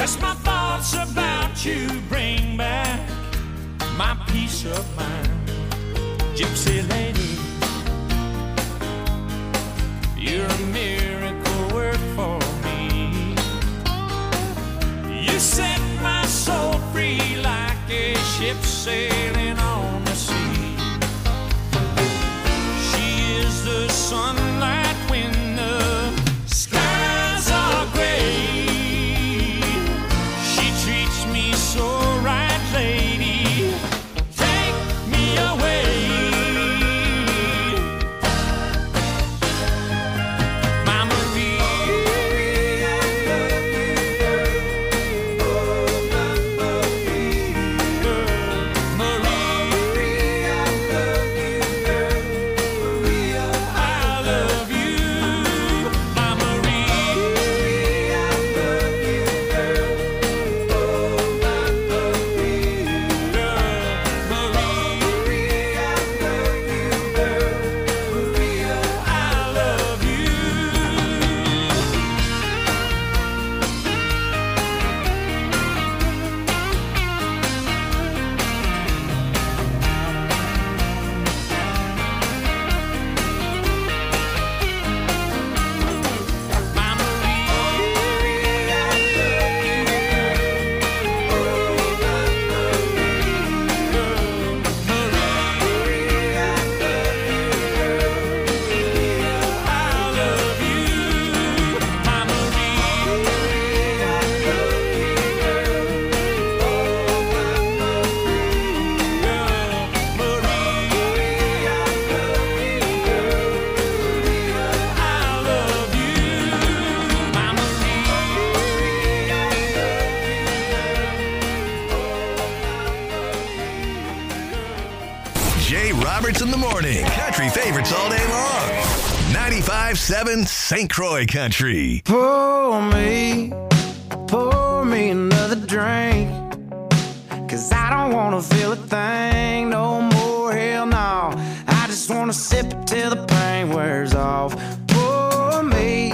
Just my thoughts about you bring back my peace of mind. Gypsy lady, you're a miracle work for me. You set my soul free like a ship sailing on the sea. She is the sunlight when the skies are gray. She treats me so right, lady. Take me away. In the morning, country favorites all day long. 95.7 St. Croix Country. Pour me another drink, 'cause I don't wanna feel a thing no more, hell no. I just wanna sip it till the pain wears off. Pour me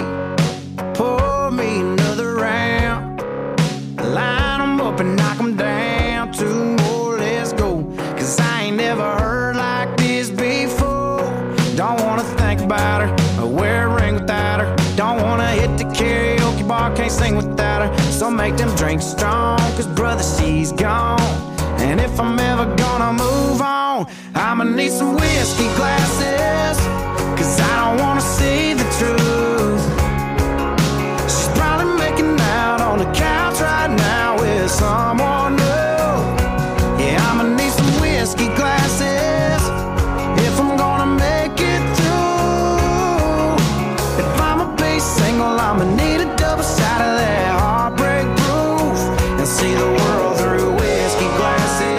another round. Line 'em up and knock 'em down. Two more, let's go, 'cause I ain't never heard like this before. Don't wanna think about her or wear a ring without her. Don't wanna hit the karaoke bar, can't sing without her. So make them drinks strong, 'cause brother, she's gone. And if I'm ever gonna move on, I'ma need some whiskey glasses, 'cause I don't wanna see the truth. She's probably making out on the couch right now with someone new. Yeah, I'ma need some whiskey glasses if I'm gonna make it through. If I'ma be single, I'ma need a double shot of that heartbreak proof, and see the world through whiskey glasses.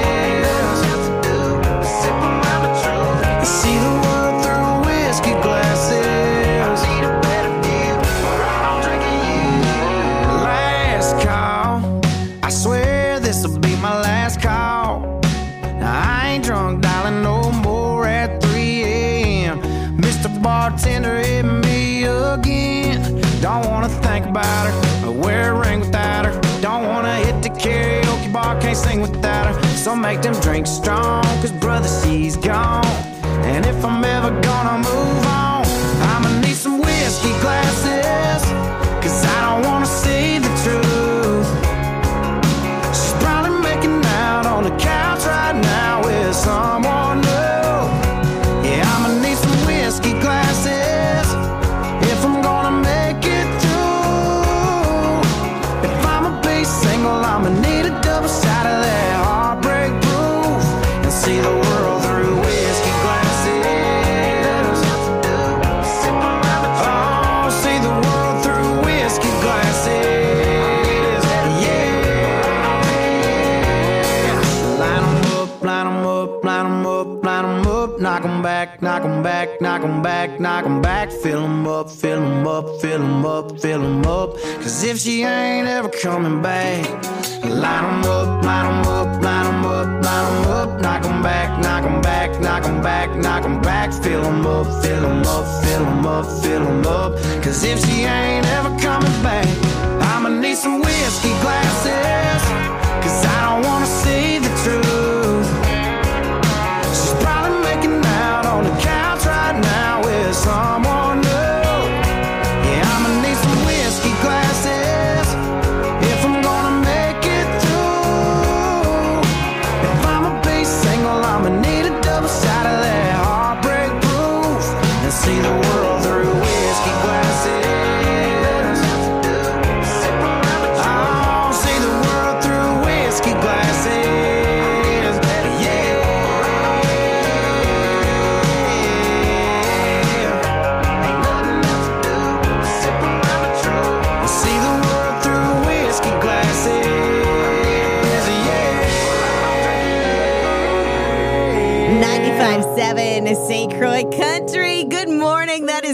Sip around the truth and see the world through whiskey glasses. I need a better deal, or I'm drinking you. Last call, I swear this'll be my last call. Now, I ain't drunk, darling, no more at 3 a.m. Mr. Bartender, hit me again. Don't wanna think about her or wear a ring without her. Don't wanna hit the karaoke bar, can't sing without her. So make them drinks strong, 'cause brother, she's gone. And if I'm ever gonna move on, I'ma need some whiskey glasses, 'cause I don't wanna see the truth. She's probably making out on the couch right now with someone new. Yeah, I'ma need some whiskey glasses if I'm gonna make it through. If I'ma be single, I'ma need a double shot of that heartbreak proof, and see the world through whiskey glasses. Oh, see the world through whiskey glasses. Yeah. Line 'em up, line 'em up, line 'em up, line 'em up. Knock 'em back, knock 'em back, knock 'em back, knock 'em back. Fill 'em up, fill 'em up, fill 'em up, fill 'em up. 'Cause if she ain't ever coming back, line 'em up, line 'em up, line 'em up, line 'em up. Knock 'em back, knock 'em back, knock 'em back, knock 'em back. Fill 'em up, fill 'em up, fill 'em up, fill 'em up. 'Cause if she ain't ever coming back, I'ma need some whiskey glass.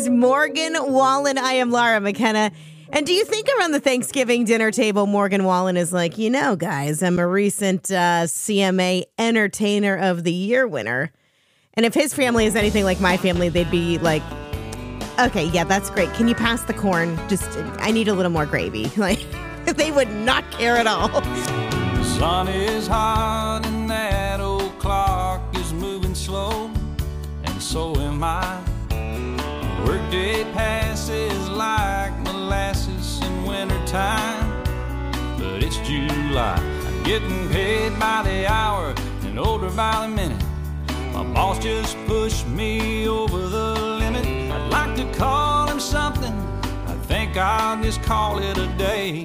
is Morgan Wallen. I am Laura McKenna. And do you think around the Thanksgiving dinner table, Morgan Wallen is like, guys, I'm a recent CMA Entertainer of the Year winner. And if his family is anything like my family, they'd be like, okay, yeah, that's great. Can you pass the corn? Just, I need a little more gravy. Like, they would not care at all. The sun is hot and that old clock is moving slow, and so am I. Workday passes like molasses in wintertime, but it's July. I'm getting paid by the hour and older by the minute. My boss just pushed me over the limit. I'd like to call him something, I think I'll just call it a day.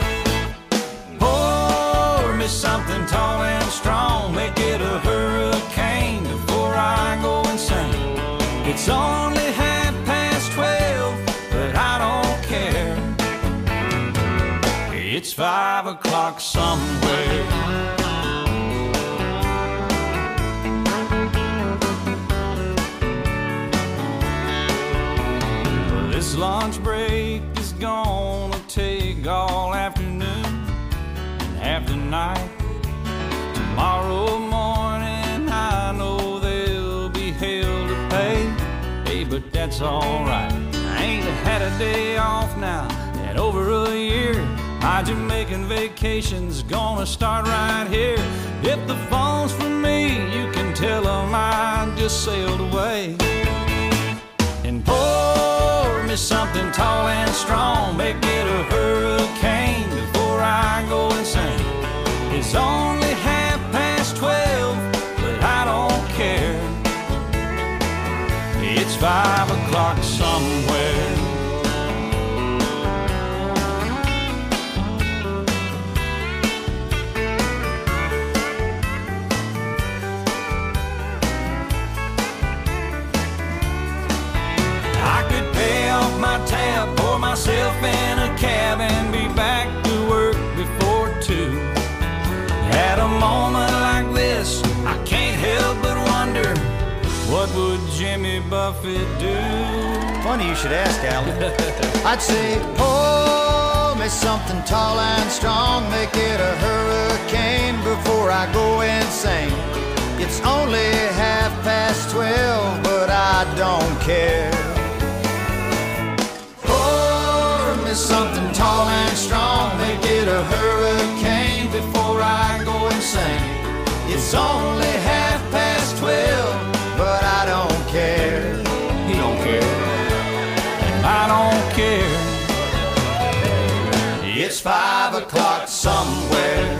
Pour me something tall and strong, make it a hurricane before I go insane. It's only 12, but I don't care. It's 5 o'clock somewhere. Well, this lunch break is gonna take all afternoon and half the night. Tomorrow morning I know there'll be hell to pay. Hey, but that's alright. I ain't had a day off now in over a year. My Jamaican vacation's gonna start right here. If the phone's for me, you can tell them I just sailed away. And pour me something tall and strong, make it a hurricane before I go insane. It's only 12:30, but I don't care. It's 5 o'clock somewhere. I could pay off my tab, pour myself in a cab, and be back to work before 2. At a moment like this, I can't help but wonder, what would Jimmy Buffett do? Funny you should ask, Alan. I'd say, pour me something tall and strong, make it a hurricane before I go insane. It's only 12:30, but I don't care. Pour me something tall and strong, make it a hurricane before I go insane. It's only 12:30, but I don't care. He don't care, and I don't care. It's 5 o'clock somewhere.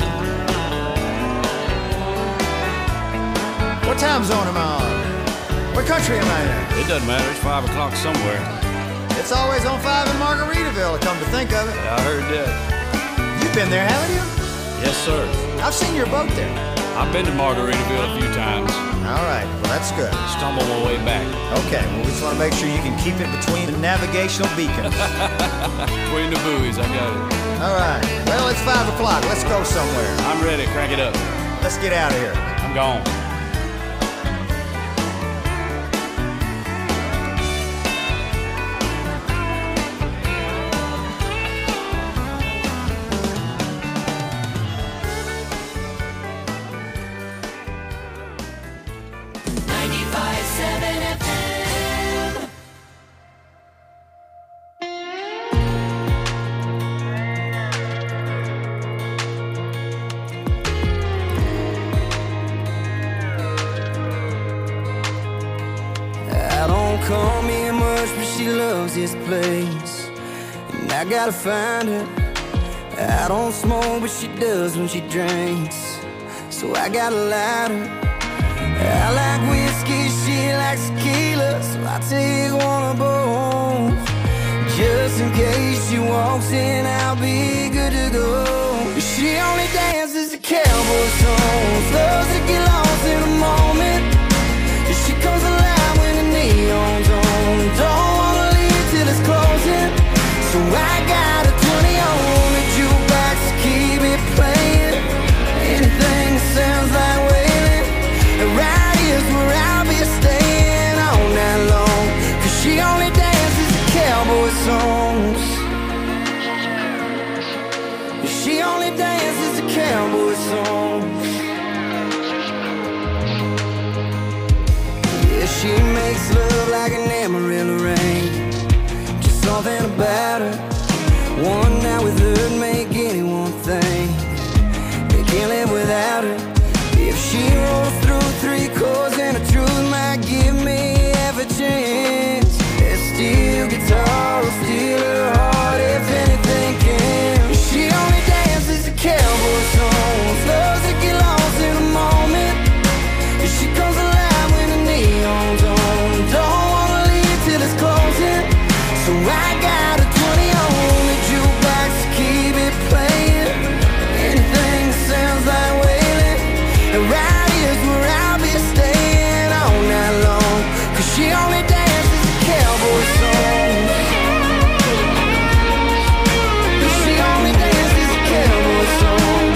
What time zone am I on? What country am I in? It doesn't matter, it's 5 o'clock somewhere. It's always on 5 in Margaritaville, come to think of it. Yeah, I heard that. You've been there, haven't you? Yes, sir. I've seen your boat there. I've been to Margaritaville a few times. All right, well, that's good. Stumble my way back. Okay, well, we just want to make sure you can keep it between the navigational beacons. Between the buoys, I got it. All right, well, it's 5 o'clock. Let's go somewhere. I'm ready, crank it up. Let's get out of here. I'm gone. Call me much, but she loves this place, and I gotta find her. I don't smoke, but she does when she drinks, so I gotta light her. I like whiskey, she likes tequila, so I take one of both. Just in case she walks in, I'll be good to go. She only dances to cowboy songs, loves to get lost in a moment. She comes alive when the neon's on. Don't wanna leave till it's closing, so I got a 20 on the jukebox to keep it playing. Anything that sounds like wailing, right here's where I'll be staying all night long. 'Cause she only dances songs. Yeah, she makes love like an Amarillo rain. Just something about her. One night with her'd make anyone think they can't live without her. If she rolls through 3 chords and the truth might give me half a chance, that steel guitar will steal her heart if anything can. She only dances to cowboy songs, loves to get lost in a moment. And she comes alive when the neon's on. Don't wanna leave till it's closing, so I got a 20 on the jukebox to keep it playing. Anything that sounds like wailing, and right here's where I'll be staying all night long. 'Cause she only dances to cowboy songs. She only dances to cowboy songs.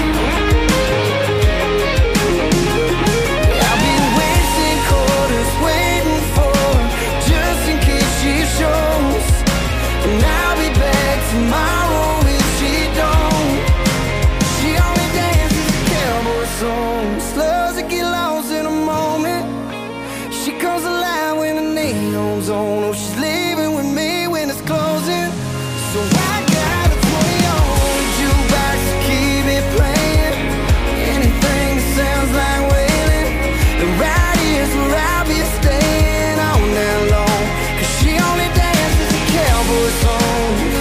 I'll be wasting quarters waiting for her, just in case she shows. And I'll be back tomorrow if she don't. She only dances to cowboy songs, loves to get lost in a moment. She comes alive when the neon's on. Oh, she's leaving with me when it's closing. So I got a 20 on the jukebox to keep it playing. Anything that sounds like wailing, and right here's where I'll be staying all night long. 'Cause she only dances to cowboy songs.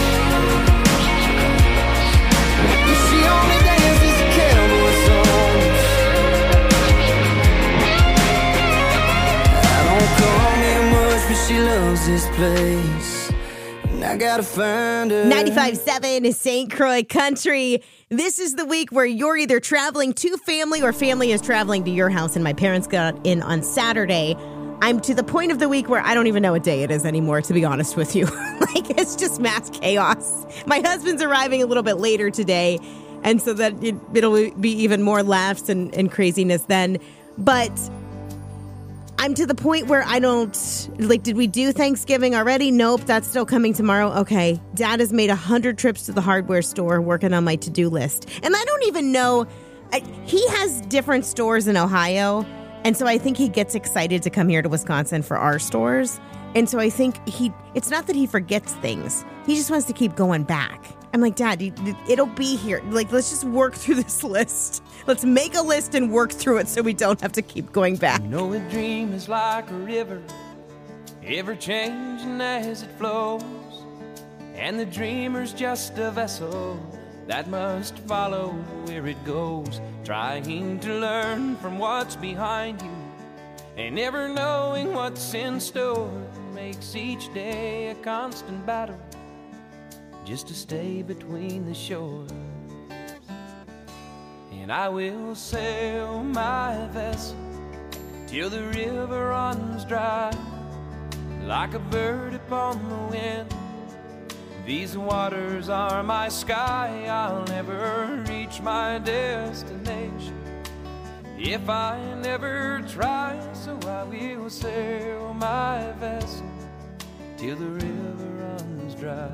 She only dances to cowboy songs. I don't call me much, but she loves this place. And I gotta find her. 95.7 St. Croix Country. This is the week where you're either traveling to family or family is traveling to your house, and my parents got in on Saturday. I'm to the point of the week where I don't even know what day it is anymore, to be honest with you. Like, it's just mass chaos. My husband's arriving a little bit later today, and so that it'll be even more laughs and craziness then. But I'm to the point where I don't, like, did we do Thanksgiving already? Nope, that's still coming tomorrow. Okay, Dad has made 100 trips to the hardware store working on my to-do list. And I don't even know, he has different stores in Ohio, and so I think he gets excited to come here to Wisconsin for our stores. And so I think it's not that he forgets things, he just wants to keep going back. I'm like, Dad, it'll be here. Like, let's just work through this list. Let's make a list and work through it so we don't have to keep going back. You know, a dream is like a river, ever changing as it flows. And the dreamer's just a vessel that must follow where it goes, trying to learn from what's behind you, and never knowing what's in store makes each day a constant battle just to stay between the shores. And I will sail my vessel till the river runs dry, like a bird upon the wind. These waters are my sky, I'll never reach my destination if I never try. So I will sail my vessel till the river runs dry.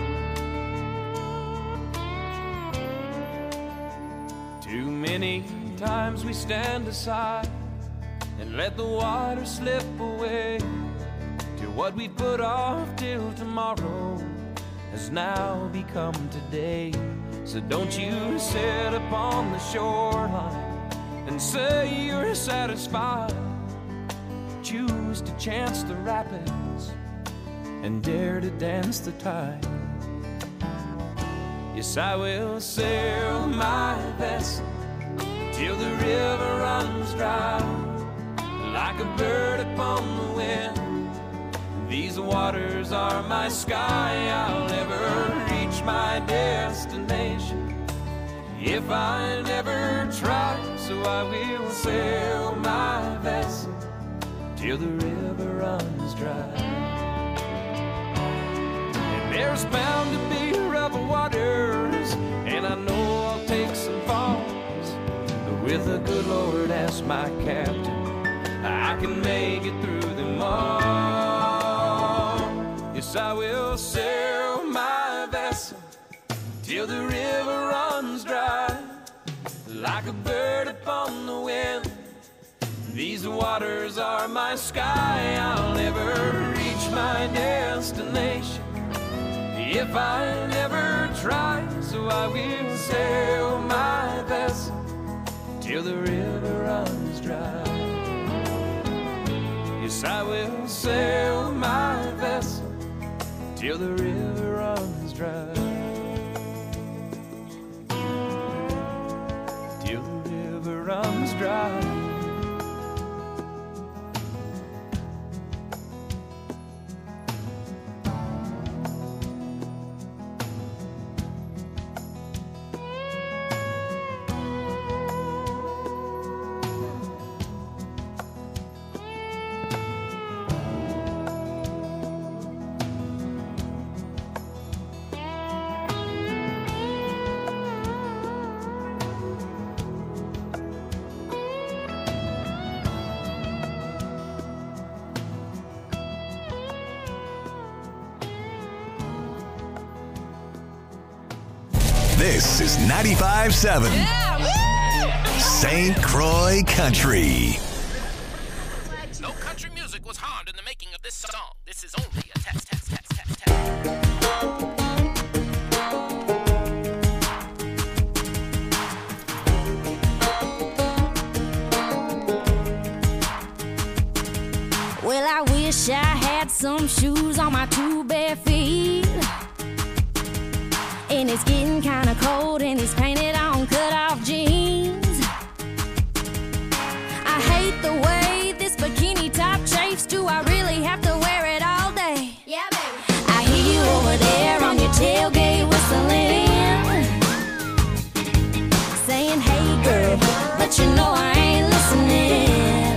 Too many times we stand aside and let the water slip away, to what we put off till tomorrow has now become today. So don't you sit upon the shoreline and say you're satisfied. Choose to chance the rapids and dare to dance the tide. Yes, I will sail my vessel till the river runs dry, like a bird upon the wind. These waters are my sky, I'll never reach my destination if I never try. So I will sail my vessel till the river runs dry. And there's bound to be rough waters, and I know I'll take some falls, but with the good Lord as my captain, I can make it through them all. Yes, I will sail my vessel till the river runs dry, like a bird upon the wind. These waters are my sky, I'll never reach my destination if I never try. So I will sail my vessel till the river runs dry. Yes, I will sail my vessel till the river runs dry. Till the river runs dry. This is 95.7 St. Croix Country. No country music was harmed in the making of this song. This is only a test. Well, I wish I had some shoes on my two bare feet. And it's getting kinda cold in these painted on cut-off jeans. I hate the way this bikini top chafes. Do I really have to wear it all day? Yeah, baby. I hear you over there on your tailgate whistling, saying, hey girl, but you know I ain't listening.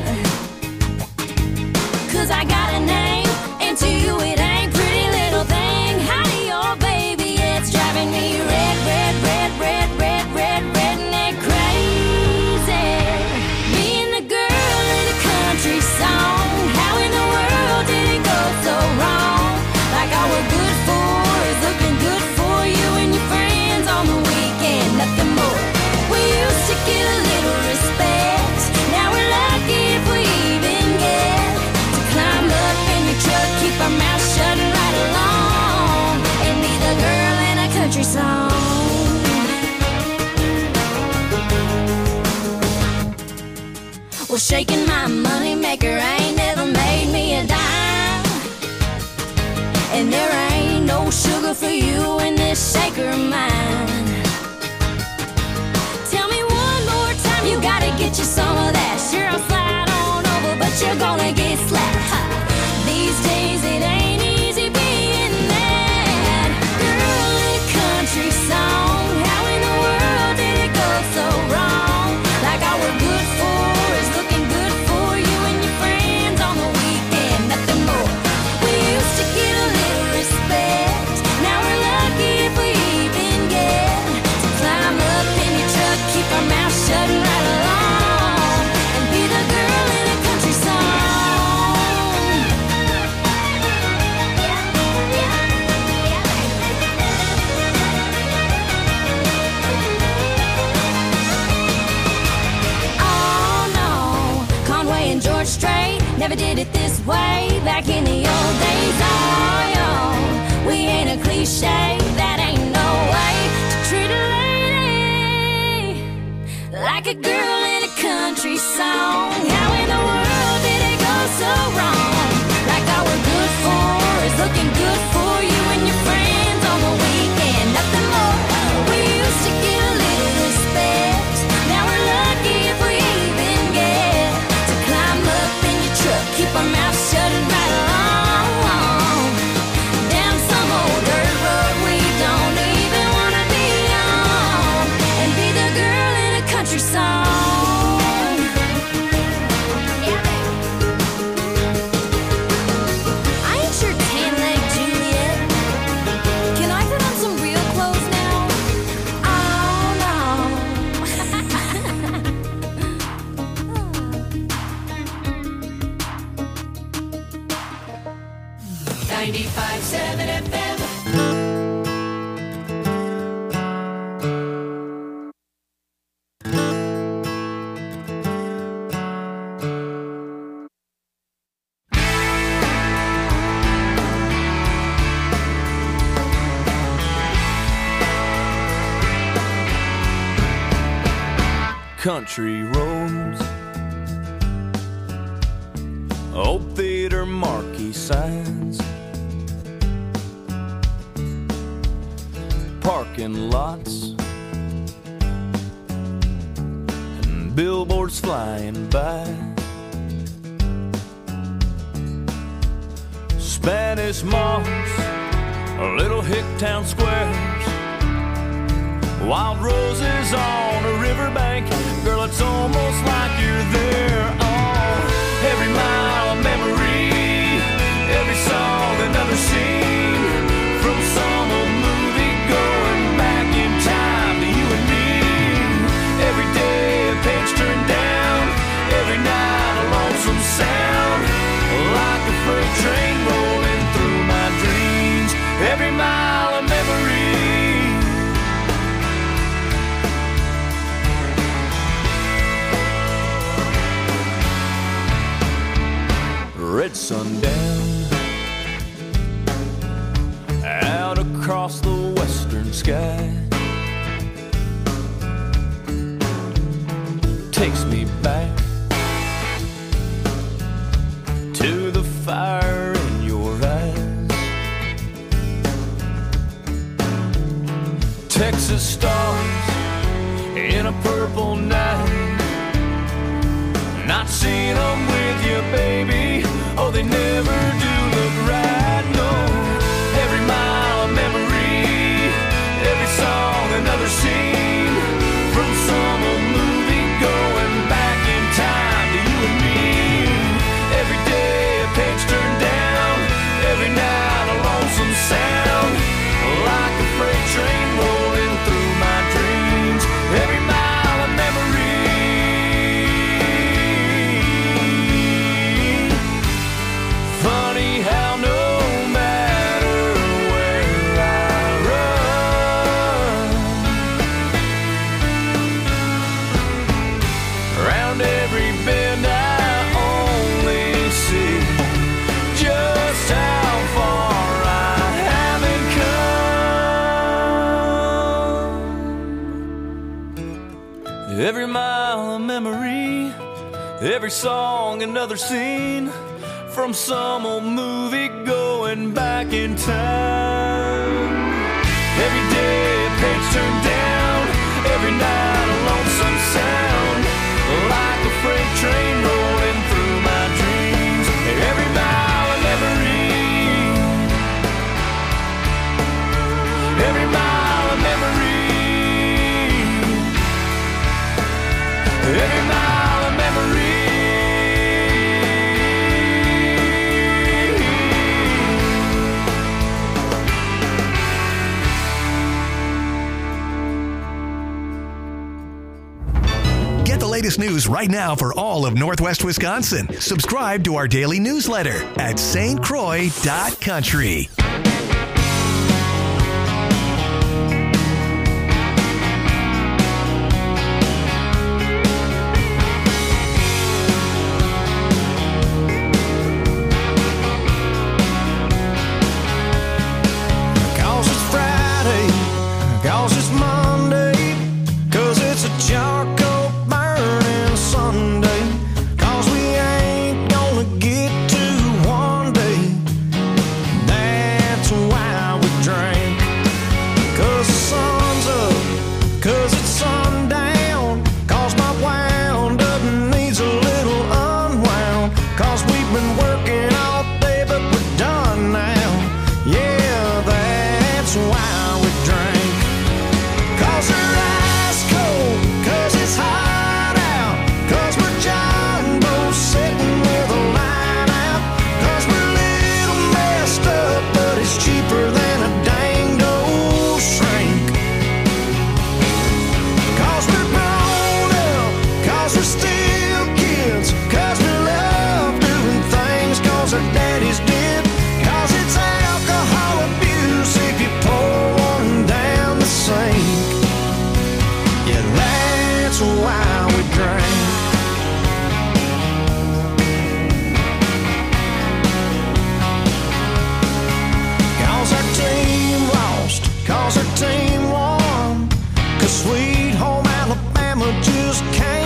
'Cause I got a name, and to you it ain't pretty little thing. Howdy, your baby, it's driving me redneck crazy. Being the girl in a country song. How in the world did it go so wrong? Like all we're good for is looking good for you and your friends on the weekend, nothing more. We used to get a little respect. Now we're lucky if we even get to climb up in your truck, keep our mouths shut and ride along, and be the girl in a country song. Well, shaking my money maker ain't never made me a dime, and there ain't no sugar for you in this shaker of mine. Tell me one more time, you gotta get you some of that. Sure, I'll slide on over, but you're gonna get slapped. Ha. These days it ain't easy being that girl in a country song. How in the world did it go so wrong? Like all we're good for is looking good for you and your friends on the weekend, nothing more. We used to get a little respect. Now we're lucky if we even get to climb up in your truck, keep our mouths shut and ride along, and be the girl in a country song. Oh no, Conway and George Strait never did it this way back in the old days. Oh yo, we ain't a cliche, that ain't no way to treat a lady like a girl in a country song. How in the world did it go so wrong? Like all we're good for is looking good for you and your friends on the weekend, nothing more. We used to get a little respect. Now we're lucky if we even get to climb up in your truck, keep our mouths shut and ride along, down some old dirt road we don't even wanna be on, and be the girl in a country song. I ain't your tan-leg Juliet. Can I put on some real clothes now? Oh no. 95.7 FM. country roads, old theater marquee signs, parking lots, and billboards flying by. Spanish moss, little hick town squares, wild roses on a riverbank. Girl, it's almost like you're there. Oh, every mile of memory, every song another scene, from some old movie going back in time to you and me. Every day a page turned down, every night a lonesome sound, like a freight train rolling through my dreams. Every mile of memory. Red sundown out across the western sky takes me back to the fire in your eyes. Texas stars in a purple night, not seeing them with you, baby. Oh, they never do look right, no. Every mile of memory, every song another scene, from some old movie going back in time to you and me. Every day a page turned down, every night a lonesome sound, like a freight train rolling through my dreams. Every mile of memory. Funny how no matter where I run, around every bend I only see just how far I haven't come. Every mile a memory, every song another scene, from some old movie going back in time. Every day a page turned down, every night a lonesome sound, like a freight train rolling through my dreams. Every mile a memory, every mile a memory, every mile a memory. Get the latest news right now for all of Northwest Wisconsin. Subscribe to our daily newsletter at stcroix.country. Cause it's Friday, cause it's Monday, cause it's a charcoal burning Sunday, cause we ain't gonna get to one day. That's why we drink. Cause the sun's up, cause it's sundown, cause my wound up needs a little unwound, cause we've been working all day but we're done now. Yeah, that's why we drink. Cause we're ice cold, cause it's hot out, cause we're jumbo sitting with a line out, cause we're a little messed up, but it's cheaper than a danged old shrink. Cause we're grown up, cause we're still kids, cause we love doing things cause our daddies did, cause it's alcohol abuse if you pour one down the sink. Yeah, that's why we drink. Cause our team lost, cause our team won, cause Sweet Home Alabama just can't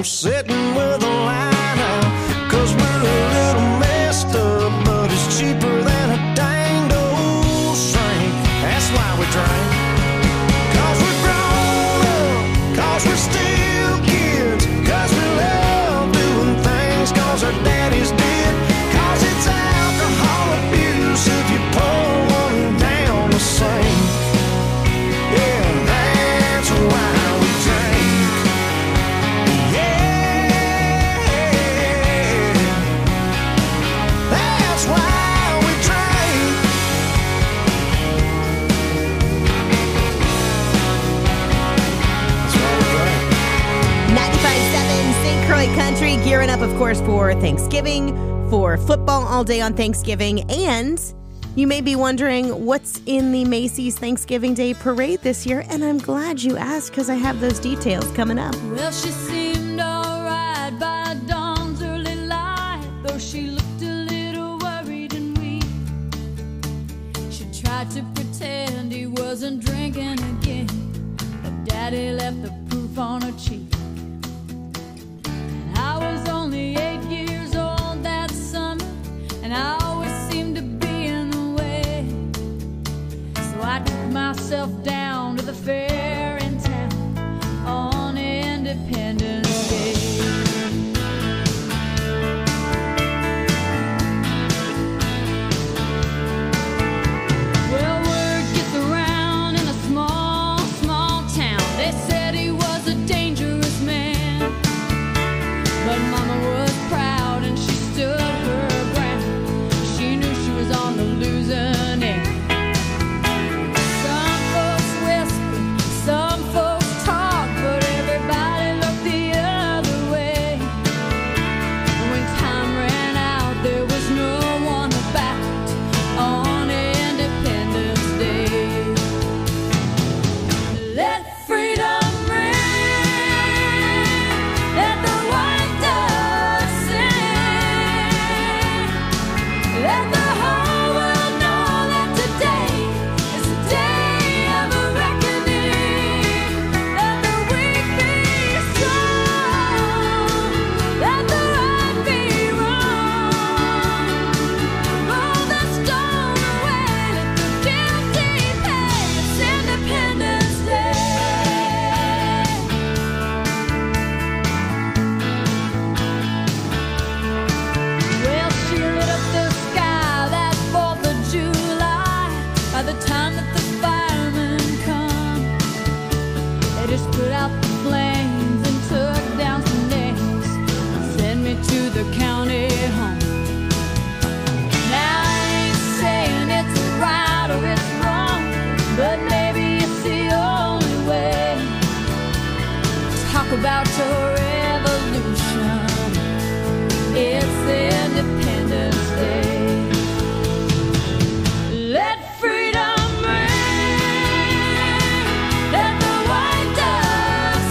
I'm sitting with a line out, 'cause we're a little messed up, but it's cheaper than a dang old shrink. That's why we drink. 'Cause we're grown up, 'cause we're still kids, 'cause we love doing things 'cause our daddies did. 'Cause it's alcohol abuse if you pour one down the sink. Yeah, that's why we drink. Yeah, that's why we drink. That's why we drink. 95.7 St. Croix Country, gearing up, of course, for Thanksgiving, for football all day on Thanksgiving. And you may be wondering what's in the Macy's Thanksgiving Day Parade this year. And I'm glad you asked, because I have those details coming up. Well, she seemed alright by dawn's early light, though she looked a little worried and weak. She tried to pretend he wasn't drinking again, but Daddy left the proof on her cheek. And I was only 8 years old that summer, and I always seemed to be in the way. So I took myself down to the fair in town on Independence Day. Well, word gets around in a small, small town. They said he was a dangerous man, but Mama was proud and she stood her ground. She knew she was on the losing end. Some folks whispered, some folks talked, but everybody looked the other way. When time ran out, there was no one about on Independence Day. Let freedom ring, let the white dove sing, let the whole world know that today is a day of a reckoning. Let the weak be strong, let the right be wrong. Roll the stone away, let the guilty pay. It's Independence Day. Well, she lit up the sky that 4th of July. By the time that the firemen come, they just put out the flames and took down some names and sent me to the county home. Now I ain't saying it's right or it's wrong, but maybe it's the only way. Talk about your revolution. It's Independence Day. Let freedom ring, let the white dove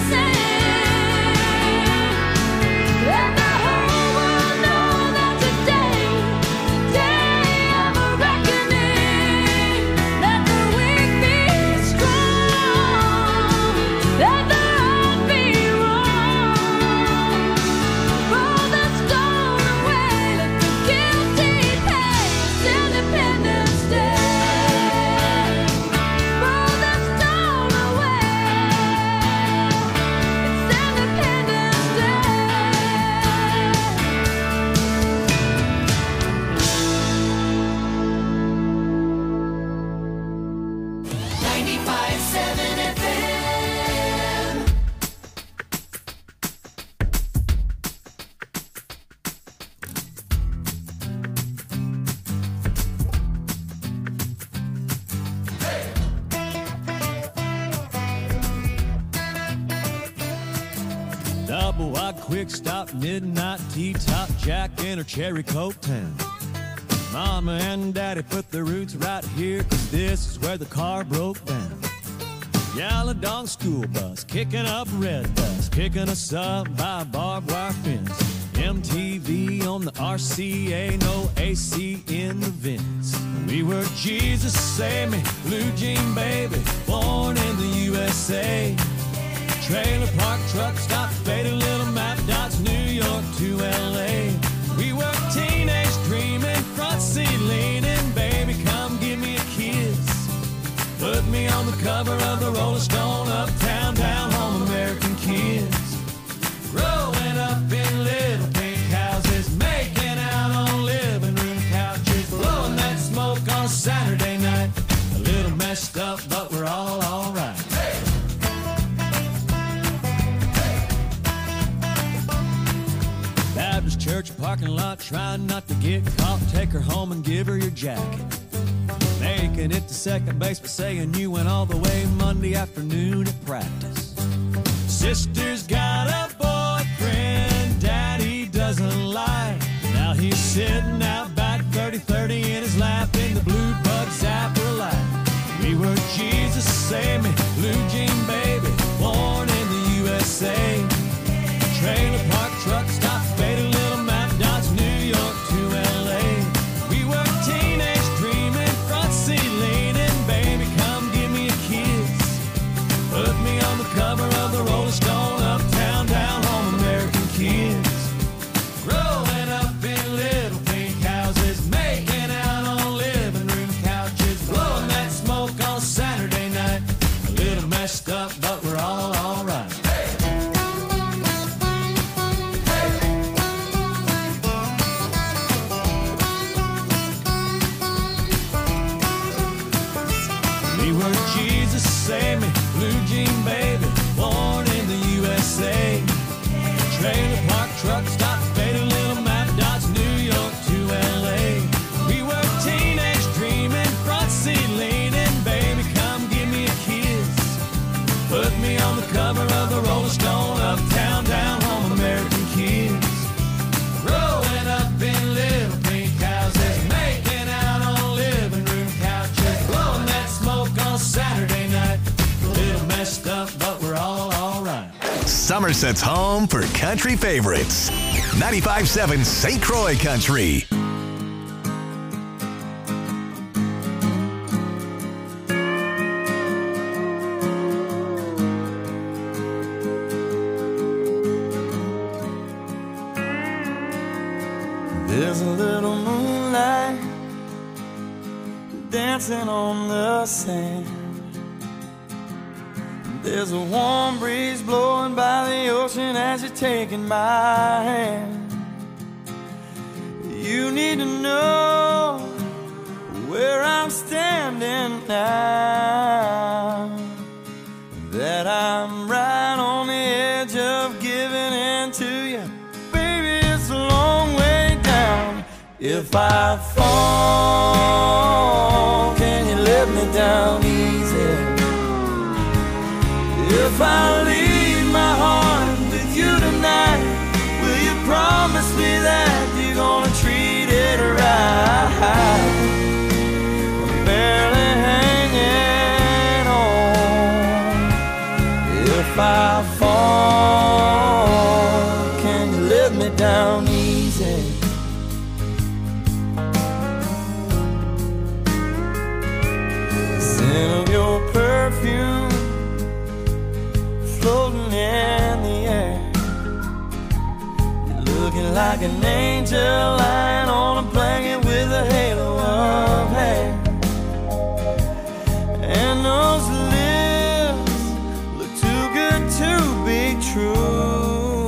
sing, let the whole world know that today is a day of a reckoning. Let the weak be strong, let the right be wrong. Roll the stone away, let the guilty pay. It's Independence Day. Roll the stone away. It's Independence Day. 95.7 FM. Double wide quick stop, midnight tea top, Jack in her cherry coke town. Mama and Daddy put their roots right here, 'cause this is where the car broke down. Yellow dog school bus, kicking up red bus, picking us up by a barbed wire fence. MTV on the RCA, no AC in the vents. We were Jesus Save Me, Blue Jean Baby, born in the USA. Trailer park truck stop, faded little map to LA. We were teenage dreaming, front seat leaning. Baby, come give me a kiss. Put me on the cover of the Rolling Stone, uptown, down home, American kids. Growing up in little pink houses, making out on living room couches, blowing that smoke on Saturday night. A little messed up, but we're all right. Hey! Baptist church parking lot, trying not to get caught. Take her home and give her your jacket. Making it to second base, but saying you went all the way Monday afternoon at practice. Sister's got a boyfriend Daddy doesn't like. Now he's sitting out back 30-30 in his lap in the blue bug zapper light. We were Jesus, save me, blue jean baby, born in the USA. Trailer park truck stop, faded little map dots, New York to LA. We were teenage dreaming, front seat leaning. Baby, come give me a kiss. Put me on the cover of the Rolling Stone, uptown, down home, American kids. Growing up in little pink houses, making out on living room couches, blowing that smoke on Saturday night. A little messed up, but we're all right. We were Jesus, save me, blue jean baby, born in the USA. Trailer park truck stop, faded little map dots, New York to LA. We were teenage dreaming, front seat leaning. Baby, come give me a kiss. Put me on the cover of the Rolling Stone, uptown, down home, American kids. Growing up in little pink houses, making out on living room couches, blowing that smoke on Saturday night. A little messed up, but we're all right. Somerset's home for country favorites. 95.7 St. Croix Country. There's a little moonlight dancing on the sand. There's a warm breeze blowing by the ocean as you're taking my hand. You need to know where I'm standing now, that I'm right on the edge of giving in to you. Baby, it's a long way down. If I fall, can you let me down easy? If I leave my heart with you tonight, will you promise me that you're gonna treat it right? I'm barely hanging on. If I fall, can you let me down easy? The scent of your perfume floating in the air. You're looking like an angel lying on a blanket with a halo of hair. And those lips look too good to be true.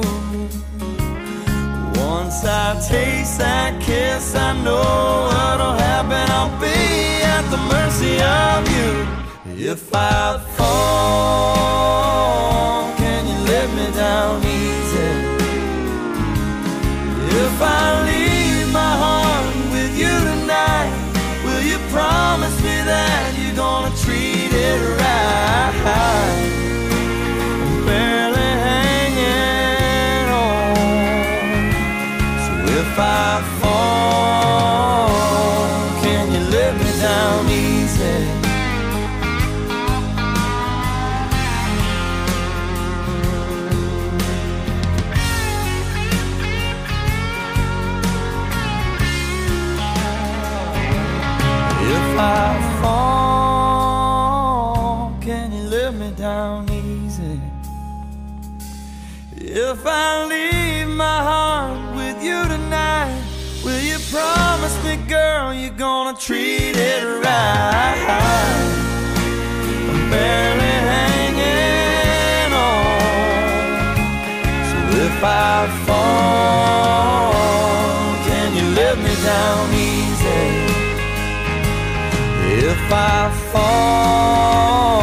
Once I taste that kiss, I know what'll happen. I'll be at the mercy of you. If I fall, can you let me down easy? If I leave my heart with you tonight, will you promise me that you're gonna treat it right? I'm barely hanging on. So if I fall, can you let me down easy? If I fall, can you let me down easy? If I leave my heart with you tonight. Will you promise me, girl, you're gonna treat it right? I'm barely hanging on. So if I fall, can you let me down easy? If I fall,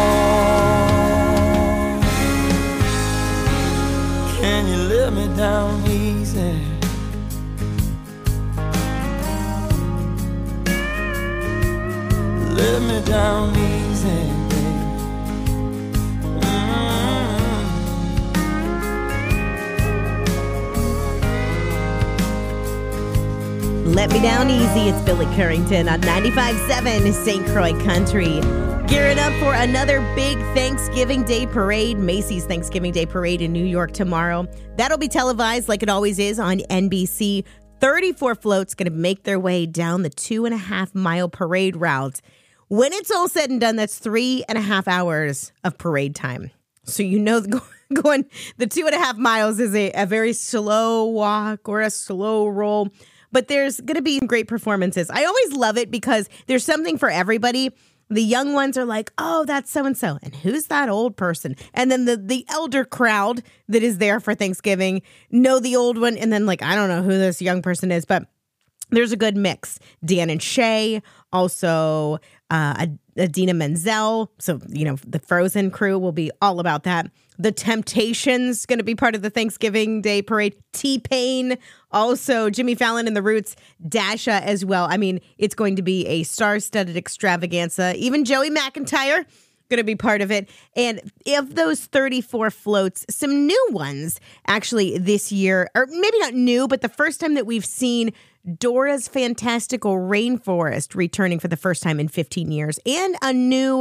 can you let me down easy? Let me down easy, babe. Let Me Down Easy. It's Billy Currington on 95.7 St. Croix Country. Gearing up for another big Thanksgiving Day parade, Macy's Thanksgiving Day Parade in New York tomorrow. That'll be televised like it always is on NBC. 34 floats going to make their way down the 2.5-mile parade route. When it's all said and done, that's 3.5 hours of parade time. So you know going the 2.5 miles is a very slow walk or a slow roll. But there's going to be great performances. I always love it because there's something for everybody. The young ones are like, oh, that's so-and-so. And who's that old person? And then the elder crowd that is there for Thanksgiving know the old one. And then, like, I don't know who this young person is, but there's a good mix. Dan and Shay, also Adina Menzel. So, you know, the Frozen crew will be all about that. The Temptations going to be part of the Thanksgiving Day Parade. T-Pain, also Jimmy Fallon and the Roots, Dasha as well. I mean, it's going to be a star-studded extravaganza. Even Joey McIntyre going to be part of it. And of those 34 floats, some new ones actually this year, or maybe not new, but the first time that we've seen Dora's Fantastical Rainforest returning for the first time in 15 years, and a new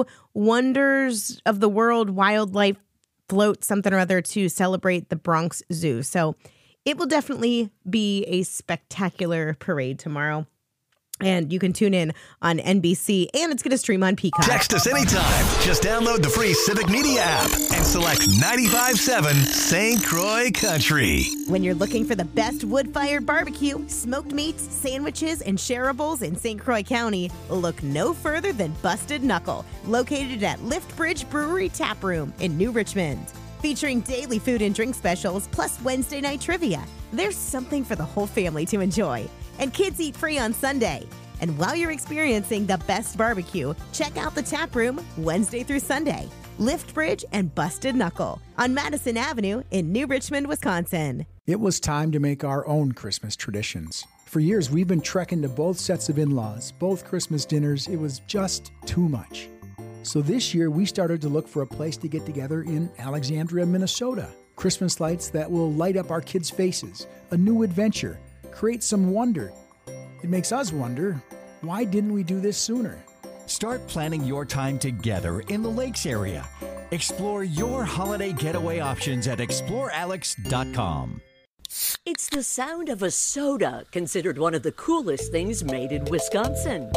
Wonders of the World Wildlife float, something or other, to celebrate the Bronx Zoo. So it will definitely be a spectacular parade tomorrow. And you can tune in on NBC, and it's going to stream on Peacock. Text us anytime. Just download the free Civic Media app and select 95.7 St. Croix Country. When you're looking for the best wood-fired barbecue, smoked meats, sandwiches, and shareables in St. Croix County, look no further than Busted Knuckle, located at Lift Bridge Brewery Tap Room in New Richmond. Featuring daily food and drink specials, plus Wednesday night trivia. There's something for the whole family to enjoy. And kids eat free on Sunday. And while you're experiencing the best barbecue, check out the tap room Wednesday through Sunday. Lift Bridge and Busted Knuckle on Madison Avenue in New Richmond, Wisconsin. It was time to make our own Christmas traditions. For years, we've been trekking to both sets of in-laws, both Christmas dinners. It was just too much. So this year, we started to look for a place to get together in Alexandria, Minnesota. Christmas lights that will light up our kids' faces, a new adventure, create some wonder. It makes us wonder, why didn't we do this sooner? Start planning your time together in the Lakes area. Explore your holiday getaway options at explorealex.com. It's the sound of a soda, considered one of the coolest things made in Wisconsin.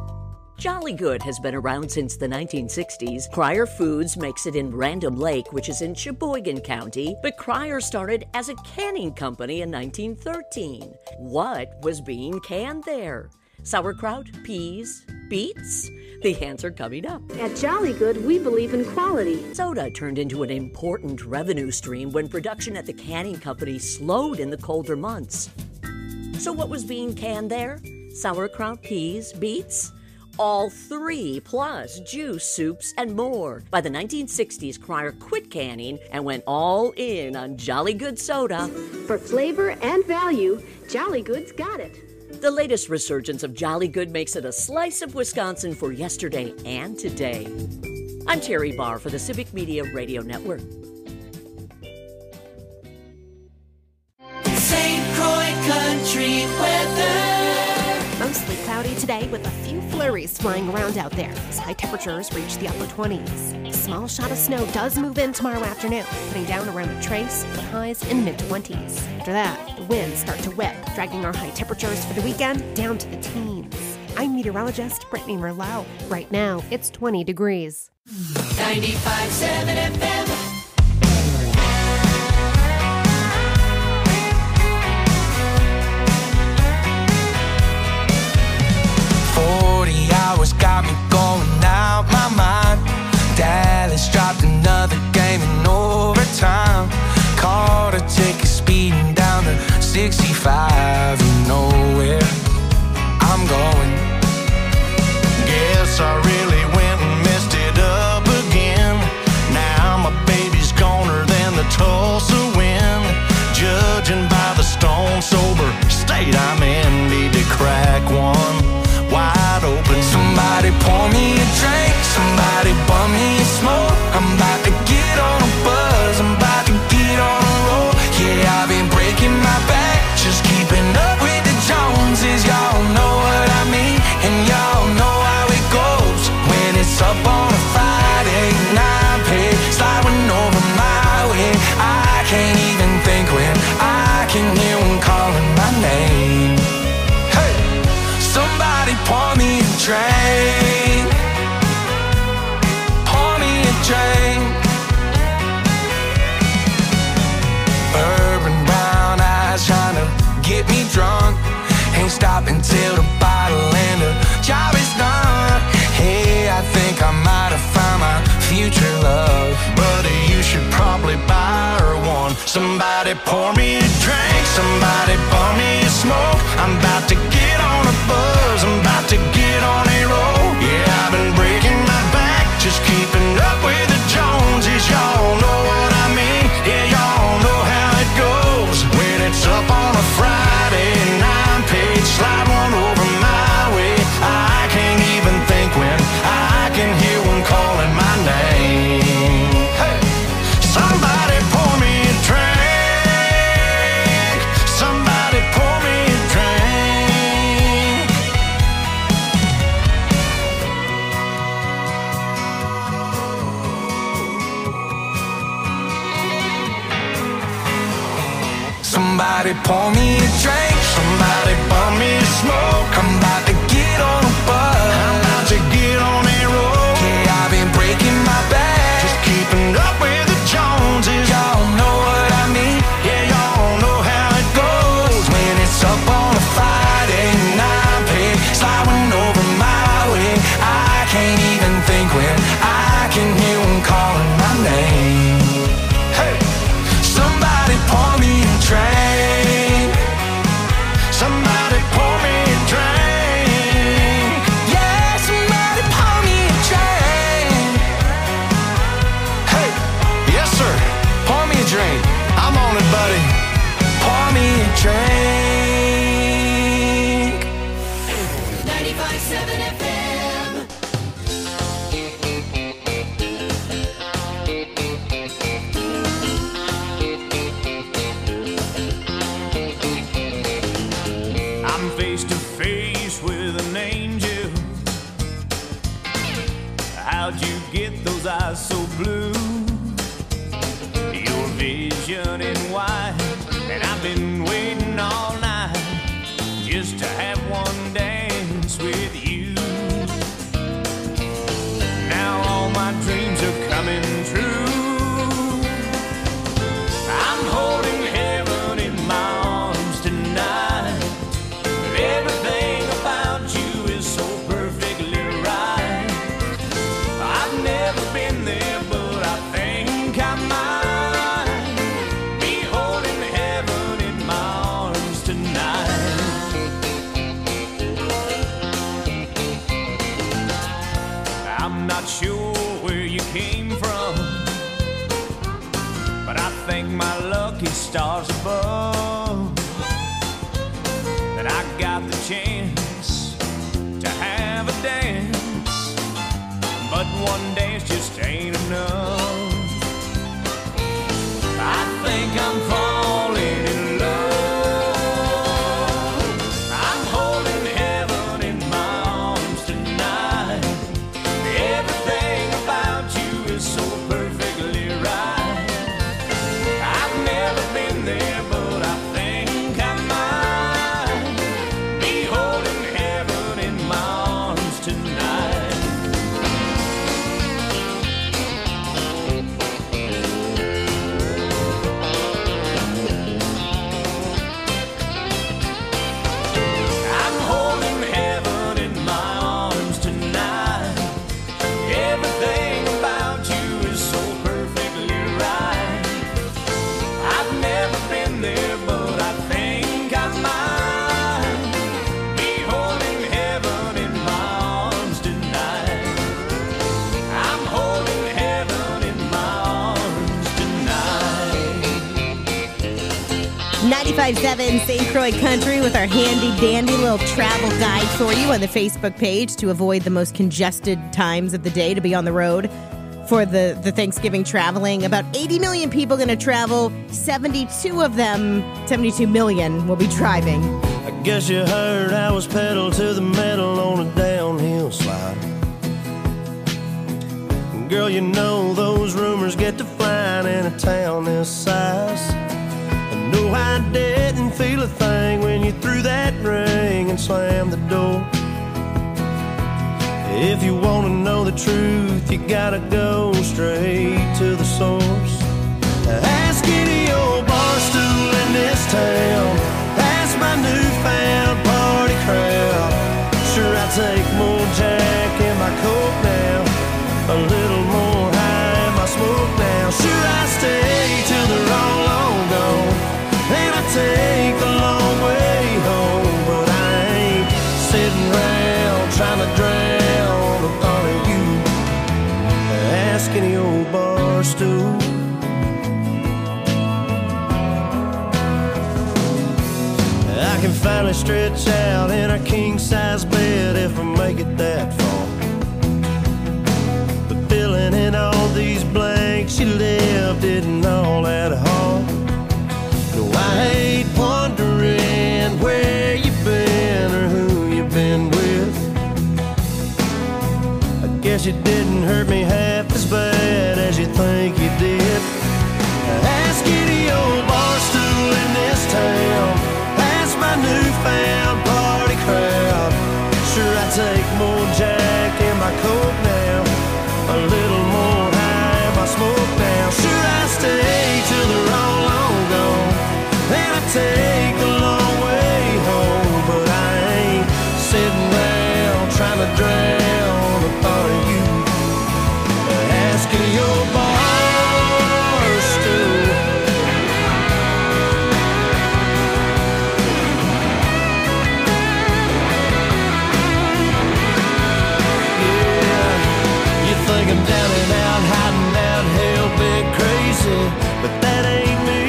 Jolly Good has been around since the 1960s. Cryer Foods makes it in Random Lake, which is in Sheboygan County, but Cryer started as a canning company in 1913. What was being canned there? Sauerkraut, peas, beets? The answer coming up. At Jolly Good, we believe in quality. Soda turned into an important revenue stream when production at the canning company slowed in the colder months. So what was being canned there? Sauerkraut, peas, beets? All three, plus juice, soups, and more. By the 1960s, Cryer quit canning and went all in on Jolly Good soda. For flavor and value, Jolly Good's got it. The latest resurgence of Jolly Good makes it a slice of Wisconsin for yesterday and today. I'm Terry Barr for the Civic Media Radio Network. St. Croix Country weather. Mostly cloudy today with a few flurries flying around out there as high temperatures reach the upper 20s. A small shot of snow does move in tomorrow afternoon, putting down around a trace with highs in mid-20s. After that, the winds start to whip, dragging our high temperatures for the weekend down to the teens. I'm meteorologist Brittany Merlot. Right now, it's 20 degrees. 95.7 FM. wanna take a speeding down to 65. You know where I'm going. Guess I really went and messed it up again. Now my baby's goner than the Tulsa wind. Judging by the stone sober state I'm in, need to crack one wide open. Somebody pour me a drink, somebody bum me a smoke. I'm about to get on a buzz, I'm about to get on a roll. Yeah, I've been breaking my back, just keeping up with the Joneses. Y'all know what I mean, and y'all know how it goes. When it's up on a Friday, 9 pay, sliding over my way. I can't even think when I can hear them calling my name. Hey, somebody pour me a drink, pour me a drink. Urban brown eyes trying to get me drunk. Ain't stopping till the bottle and the job is done. Hey, I think I might have found my future love. Buddy, you should probably buy her one. Somebody pour me a drink, somebody bum me a smoke. I'm about to get on a buzz, I'm about to get on a roll. Yeah, I've been breaking my back, just keeping up with the Joneses. Y'all know what I mean, yeah, y'all know how it goes. When it's up on a Friday, 9-page, slide one over my way. I can't even think when I can hear one calling my name. Hey, somebody pour me a drink, somebody pour me a drink. Somebody pour me a drink, somebody bum me a smoke. I'm about to get on a buzz, I'm about to get on a roll. yeah, I've been breaking my back, Just keeping up with the Joneses. y'all know what I mean. Yeah, y'all know how it goes. When it's up on a Friday, 9 pay, sliding over my way. I can't even think when I can hear them calling my name. Hey, somebody pour me a drink, Somebody pour me a drink. yeah, somebody pour me a drink. Hey, yes sir, pour me a drink. I'm on it, buddy. Pour me a drink. 95.7 FM. I'm face to face with an angel. How'd you get those eyes so blue? Your vision in white, and I've been waiting all night just to have one dance with you. Now all my dreams are coming true. I'm holding heaven in my arms tonight. Everything about you is so perfectly right. I've never been there, but I think I might be holding heaven in my arms tonight. I'm not sure where you came from, but I thank my lucky stars above that I got the chance to have a dance. But one dance just ain't enough. I think I'm falling in love. I'm holding heaven in my arms tonight. Everything about you is so perfectly right. I've never been there, but I think I might be holding heaven in my arms tonight. I'm holding heaven in my arms tonight. Everything about you is so perfectly right. I've never 95.7 St. Croix Country with our handy-dandy little travel guide for you on the Facebook page to avoid the most congested times of the day to be on the road for the Thanksgiving traveling. About 80 million people going to travel. 72 million will be driving. I guess you heard I was pedal to the metal on a downhill slide. Girl, you know those rumors get to flying in a town this size. No, I didn't feel a thing when you threw that ring and slammed the door. If you want to know the truth, you gotta go straight to the source. Ask any old bar stool in this town. Ask my newfound party crowd. Sure, I take more Jack in my coat now, a little more high in my smoke now. Sure, I stay till they're all long gone, and I take the long way home. But I ain't sitting around trying to drown the thought of you. Ask any old bar stool. I can finally stretch out in a king-size bed if I make it that far. But filling in all these blanks you left isn't all that hard. No, I hate wondering where you've been or who you've been with. I guess you didn't hurt me half as bad as you think you did. Ask any old bar stool in this town. Ask my newfound party crowd. Sure, I take more Jack in my coat now, a little more high in my smoke now. Sure, I stay till they're all long gone, and I take the long way home. But I ain't sitting around trying to drown the thought of you. Ask any old bar stool. Yeah, you think I'm down and out, hiding out, hell-bent crazy, but that ain't me,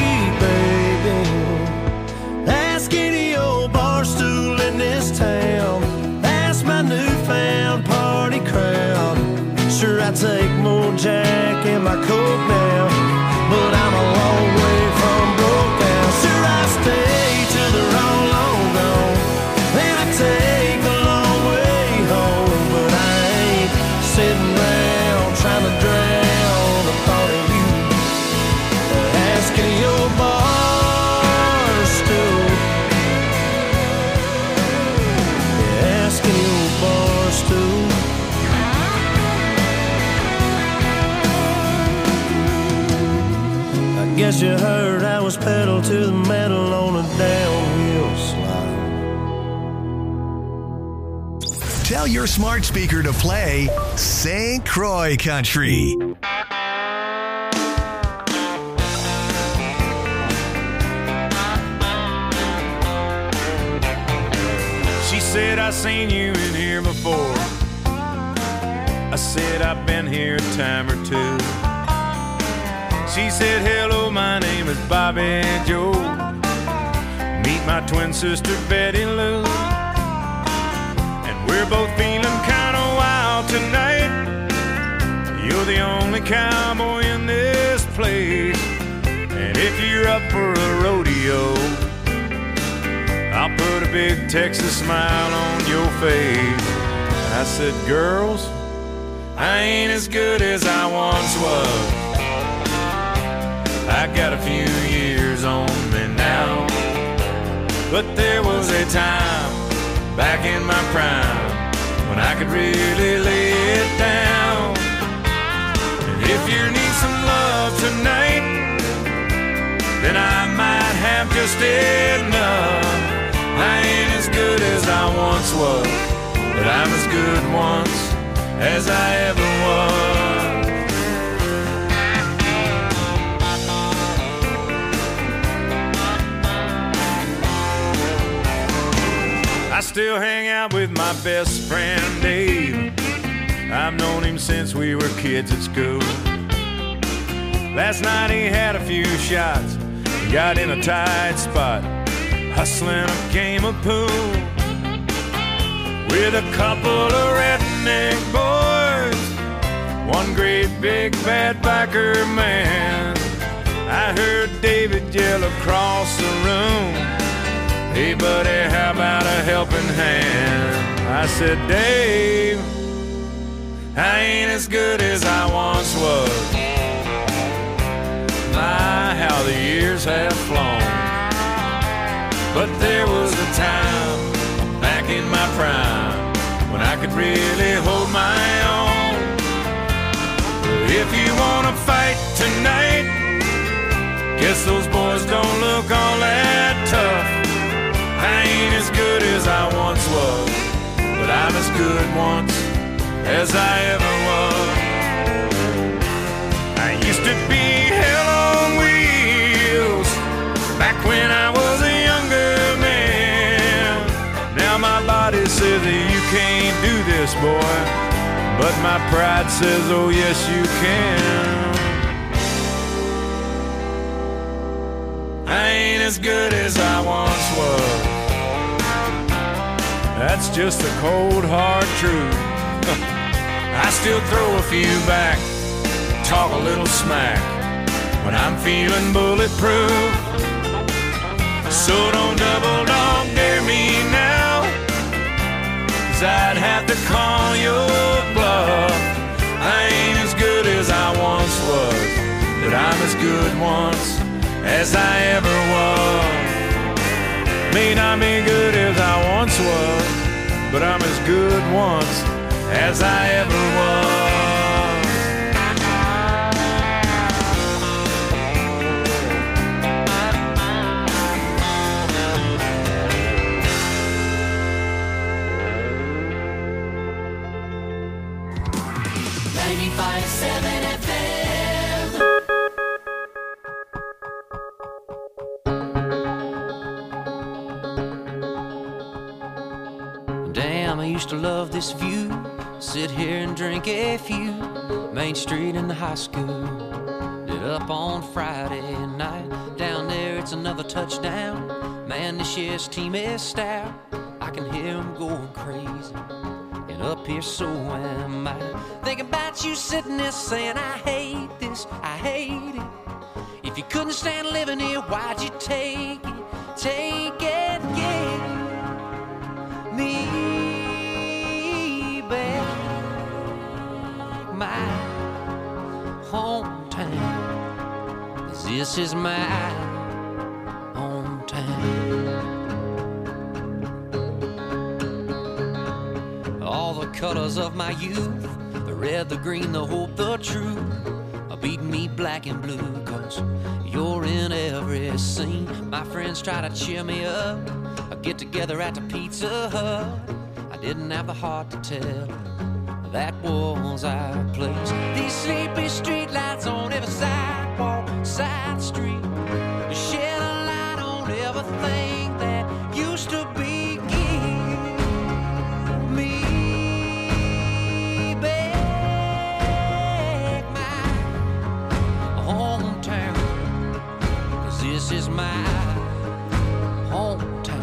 baby. Ask any old bar stool in this town. Ask my newfound party crowd. Sure, I take more Jack in my coat now, but I'm a long way from broke down. Sure, I stay till they're all long gone, and I take the long way home. But I ain't sitting around trying to drown the thought of you. Ask any old bar stool. Ask any old bar stool. I guess you heard I was pedal to the metal on a downhill slide. Tell your smart speaker to play St. Croix Country. She said, I seen you in here before. I said, I've been here a time or two. She said, hello, my name is Bobby Joe. Meet my twin sister, Betty Lou. And we're both feeling kind of wild tonight. You're the only cowboy in this place. And if you're up for a rodeo, I'll put a big Texas smile on your face. I said, girls, I ain't as good as I once was. I got a few years on me now, but there was a time back in my prime when I could really lay it down. And if you need some love tonight, then I might have just enough. I ain't as good as I once was, but I'm as good once as I ever was. I still hang out with my best friend Dave. I've known him since we were kids at school. Last night he had a few shots, got in a tight spot, hustling a game of pool with a couple of redneck boys, one great big bad biker man. I heard David yell across the room, "Hey buddy, how about a helping hand?" I said, "Dave, I ain't as good as I once was. My, how the years have flown. But there was a time back in my prime when I could really hold my own. If you wanna fight tonight, guess those boys don't look all that tough. I ain't as good as I once was, but I'm as good once as I ever was. I used to be hell on wheels back when I was a younger man. Now my body says that you can't do this, boy, but my pride says, oh yes you can. I ain't as good as I once was. That's just the cold hard truth. I still throw a few back, talk a little smack when I'm feeling bulletproof. So don't double dog dare me now, 'cause I'd have to call your bluff. I ain't as good as I once was, but I'm as good once as I ever was. May not be good as I once was, but I'm as good once as I ever was. Damn, I used to love this view. Sit here and drink a few. Main Street in the high school. Did up on Friday night. Down there it's another touchdown. Man, this year's team is stout. I can hear them going crazy. And up here so am I. Thinking about you sitting there saying, I hate this, I hate it. If you couldn't stand living here, why'd you take it? Take it, yeah. Me back, my hometown, 'cause this is my hometown. All the colors of my youth, the red, the green, the hope, the truth, are beating me black and blue, 'cause you're in every scene. My friends try to cheer me up, I get together at the Pizza Hut. I didn't have the heart to tell that was our place. These sleepy streetlights on every sidewalk, side street, shed a light on everything that used to be. Give me back my hometown, 'cause this is my hometown.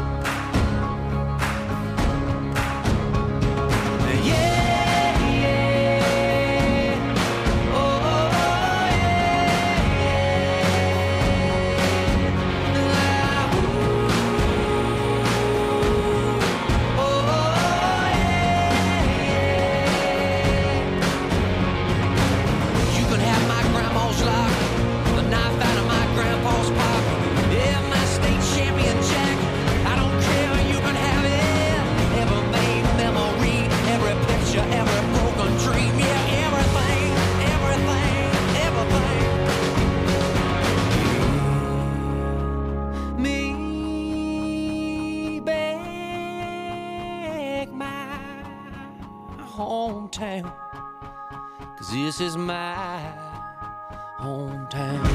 Hometown, 'cause this is my hometown.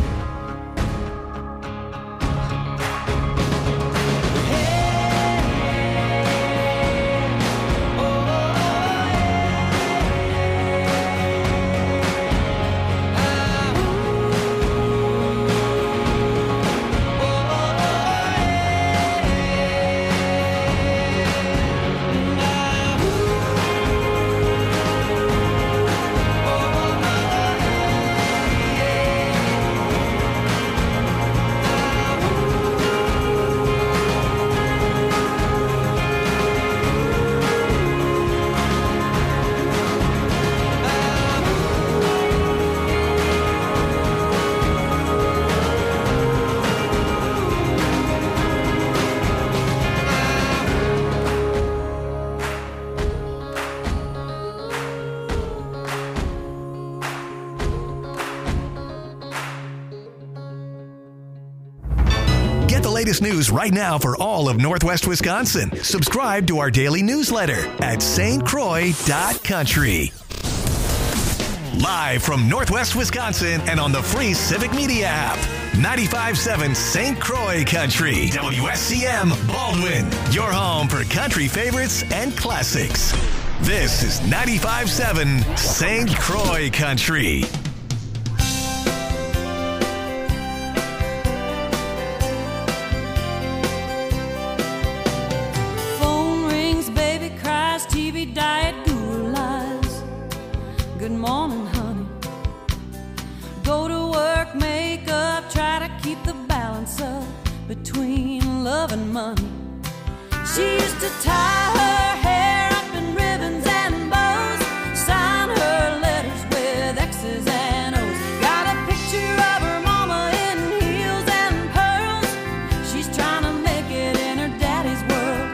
Get the latest news right now for all of Northwest Wisconsin. Subscribe to our daily newsletter at stcroix.country. Live from Northwest Wisconsin and on the free Civic Media app. 95.7 St. Croix Country. WSCM Baldwin. Your home for country favorites and classics. This is 95.7 St. Croix Country. Phone rings, baby cries, TV diet, guru lies. Good morning, honey. Go to work, make up, try to keep the balance up between love and money. She used to tie her